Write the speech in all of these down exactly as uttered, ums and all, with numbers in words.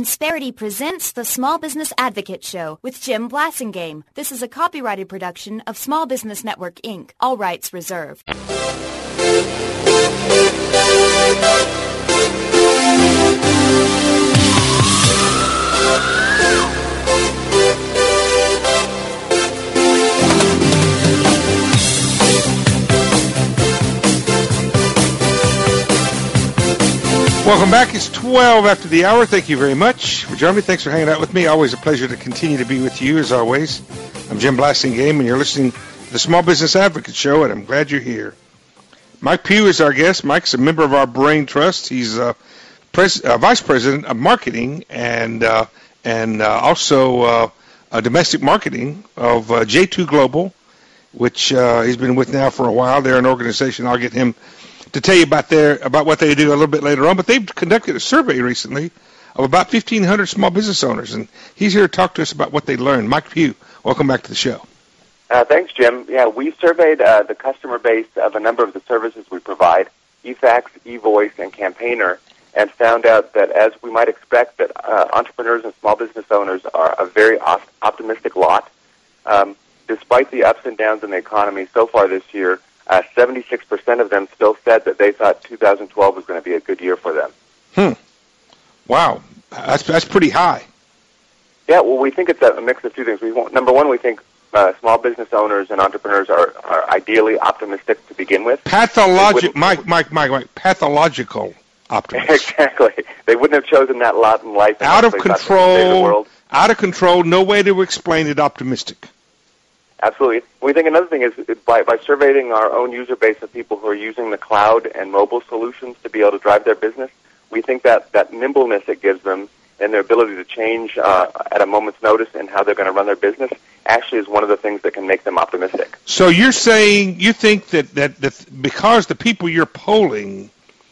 Insperity presents the Small Business Advocate Show with Jim Blasingame. This is a copyrighted production of Small Business Network, Incorporated. All rights reserved. Welcome back. It's twelve after the hour. Thank you very much for joining me. Thanks for hanging out with me. Always a pleasure to continue to be with you, as always. I'm Jim Blasingame, and you're listening to the Small Business Advocate Show, and I'm glad you're here. Mike Pugh is our guest. Mike's a member of our Brain Trust. He's uh, pres- uh, Vice President of Marketing and uh, and uh, also uh, uh, Domestic Marketing of uh, J two Global, which uh, he's been with now for a while. They're an organization. I'll get him to tell you about their about what they do a little bit later on. But they've conducted a survey recently of about fifteen hundred small business owners, and he's here to talk to us about what they learned. Mike Pugh, welcome back to the show. Uh, thanks, Jim. Yeah, we surveyed uh, the customer base of a number of the services we provide, eFax, eVoice, and Campaigner, and found out that, as we might expect, that uh, entrepreneurs and small business owners are a very op- optimistic lot. Um, despite the ups and downs in the economy so far this year, Uh, seventy-six percent of them still said that they thought two thousand twelve was going to be a good year for them. Hmm. Wow. That's that's pretty high. Yeah, well, we think it's a mix of two things. We want, number one, we think uh, small business owners and entrepreneurs are, are ideally optimistic to begin with. Pathologic, Mike, Mike, Mike, Mike, pathological optimism. Exactly. They wouldn't have chosen that lot in life. Out of control, out of control, no way to explain it, optimistic. Absolutely. We think another thing is by, by surveying our own user base of people who are using the cloud and mobile solutions to be able to drive their business, we think that, that nimbleness it gives them and their ability to change uh, at a moment's notice in how they're going to run their business actually is one of the things that can make them optimistic. So you're saying you think that, that, that because the people you're polling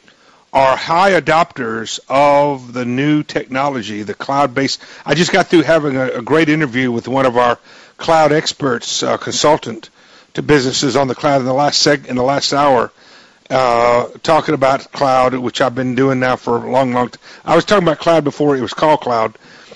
are high adopters of the new technology, the cloud-based. I just got through having a, a great interview with one of our cloud experts, uh, consultant to businesses on the cloud in the last seg- in the last hour, uh, talking about cloud, which I've been doing now for a long, long time. I was talking about cloud before it was called cloud,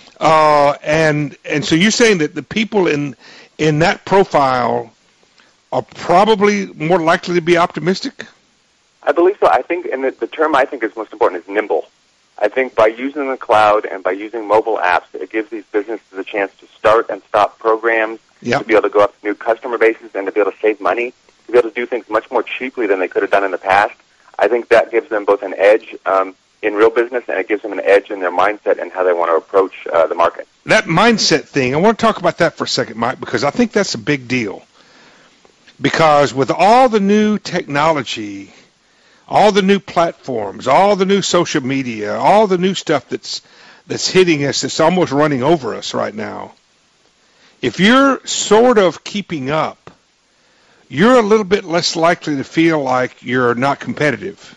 uh, and and so you're saying that the people in in that profile are probably more likely to be optimistic? I believe so. I think, and the, the term I think is most important is nimble. I think by using the cloud and by using mobile apps, it gives these businesses a chance to start and stop programs, yep. to be able to go up to new customer bases and to be able to save money, to be able to do things much more cheaply than they could have done in the past. I think that gives them both an edge um, in real business and it gives them an edge in their mindset and how they want to approach uh, the market. That mindset thing, I want to talk about that for a second, Mike, because I think that's a big deal. Because with all the new technology, all the new platforms, all the new social media, all the new stuff that's that's hitting us, that's almost running over us right now. If you're sort of keeping up, you're a little bit less likely to feel like you're not competitive.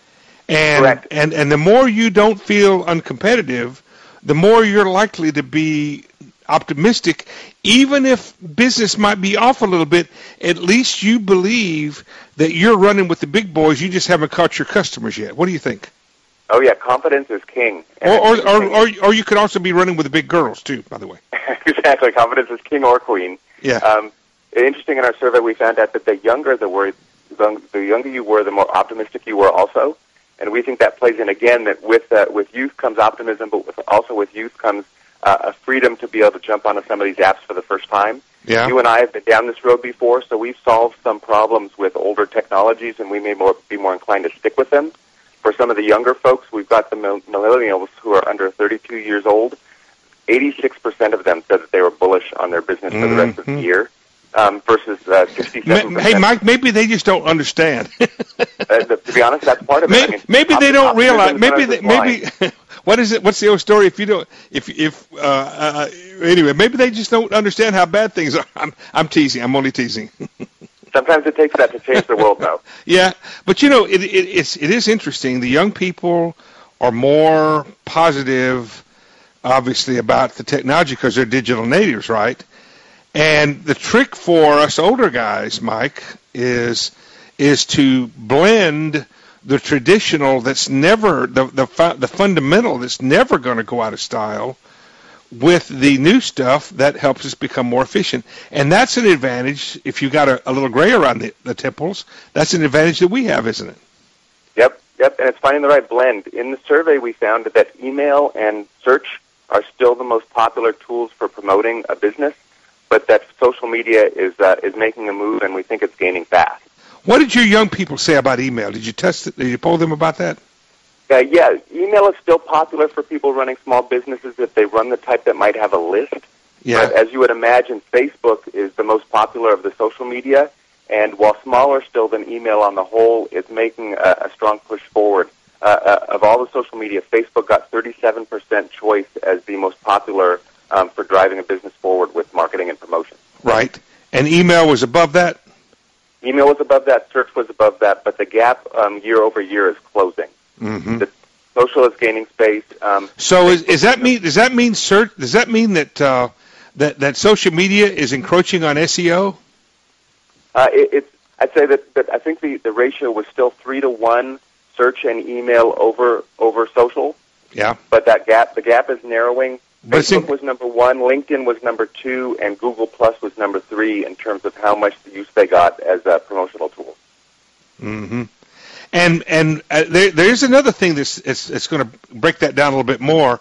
And Correct. and and the more you don't feel uncompetitive, the more you're likely to be optimistic. Even if business might be off a little bit, at least you believe that you're running with the big boys. You just haven't caught your customers yet. What do you think? Oh, yeah, confidence is king. Or or, or, or, or you could also be running with the big girls, too, by the way. Exactly. Confidence is king or queen. Yeah. Um, interesting, in our survey, we found out that the younger the were, the younger you were, the more optimistic you were also. And we think that plays in, again, that with uh, with youth comes optimism, but with, also with youth comes uh, a freedom to be able to jump onto some of these apps for the first time. Yeah. You and I have been down this road before, so we've solved some problems with older technologies, and we may more, be more inclined to stick with them. For some of the younger folks, we've got the millennials who are under thirty-two years old. eighty-six percent of them said that they were bullish on their business for the rest of the year, um, versus uh, sixty-seven percent. Hey, Mike, maybe they just don't understand. uh, to be honest, that's part of it. Maybe, I mean, maybe they don't realize. Maybe they, maybe. Maybe. What is it? What's the old story? If you don't, if if uh, uh, anyway, maybe they just don't understand how bad things are. I'm I'm teasing. I'm only teasing. Sometimes it takes that to change the world, though. Yeah, but you know, it, it it's it is interesting. The young people are more positive, obviously, about the technology because they're digital natives, right? And the trick for us older guys, Mike, is is to blend the traditional that's never, the, the, fu- the fundamental that's never going to go out of style with the new stuff that helps us become more efficient. And that's an advantage. If you got a, a little gray around the, the temples, that's an advantage that we have, isn't it? Yep, yep, and it's finding the right blend. In the survey, we found that email and search are still the most popular tools for promoting a business, but that social media is uh, is making a move, and we think it's gaining fast. What did your young people say about email? Did you test it? Did you poll them about that? Uh, yeah, email is still popular for people running small businesses if they run the type that might have a list. Yeah. But as you would imagine, Facebook is the most popular of the social media, and while smaller still than email on the whole, it's making a, a strong push forward. Uh, uh, of all the social media, Facebook got thirty-seven percent choice as the most popular um, for driving a business forward with marketing and promotion. Right. And email was above that? Email was above that, search was above that, but the gap um, year over year is closing. Mm-hmm. The social is gaining space. Um, so is, is that mean? Does that mean search? Does that mean that uh, that that social media is encroaching on S E O? Uh, it, it's. I'd say that, that I think the, the ratio was still three to one search and email over over social. Yeah. But that gap, the gap is narrowing. But Facebook was number one, LinkedIn was number two, and Google Plus was number three in terms of how much use they got as a promotional tool. Mm-hmm. And and uh, there there's another thing that's it's, it's going to break that down a little bit more.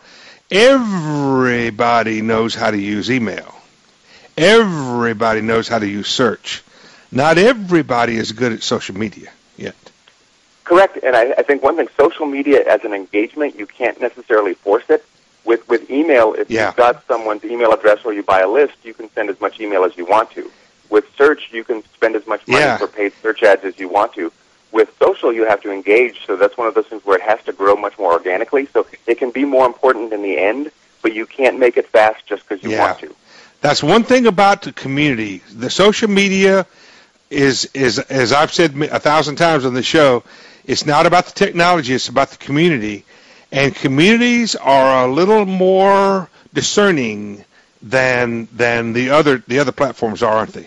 Everybody knows how to use email. Everybody knows how to use search. Not everybody is good at social media yet. Correct, and I, I think one thing, social media as an engagement, you can't necessarily force it. With with email, if yeah. you've got someone's email address or you buy a list, you can send as much email as you want to. With search, you can spend as much money yeah. for paid search ads as you want to. With social, you have to engage, so that's one of those things where it has to grow much more organically. So it can be more important in the end, but you can't make it fast just because you yeah. want to. That's one thing about the community. The social media is, is, as I've said a thousand times on the show, it's not about the technology, it's about the community. And communities are a little more discerning than than the other the other platforms are, aren't they?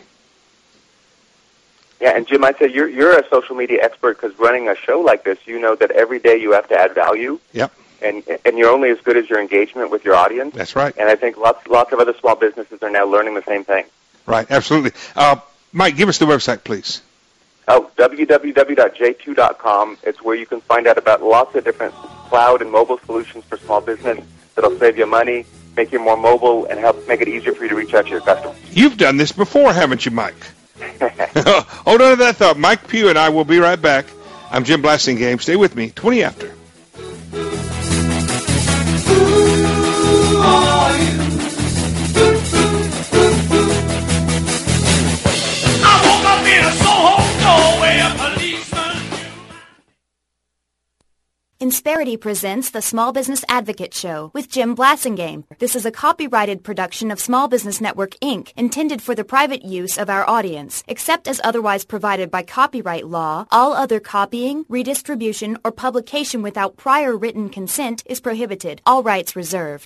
Yeah, and Jim, I'd say you're you're a social media expert because running a show like this, you know that every day you have to add value. Yep. And and you're only as good as your engagement with your audience. That's right. And I think lots lots of other small businesses are now learning the same thing. Right, absolutely. Uh, Mike, give us the website, please. Oh, w w w dot j two dot com. It's where you can find out about lots of different cloud and mobile solutions for small business that'll save you money, make you more mobile, and help make it easier for you to reach out to your customers. You've done this before, haven't you, Mike? Hold on to that thought. Mike Pugh and I will be right back. I'm Jim Blasingame. Stay with me. twenty after. Who are you? I woke up in a Soho doorway, a policeman. Insperity presents the Small Business Advocate Show with Jim Blasingame. This is a copyrighted production of Small Business Network, Incorporated, intended for the private use of our audience. Except as otherwise provided by copyright law, all other copying, redistribution, or publication without prior written consent is prohibited. All rights reserved.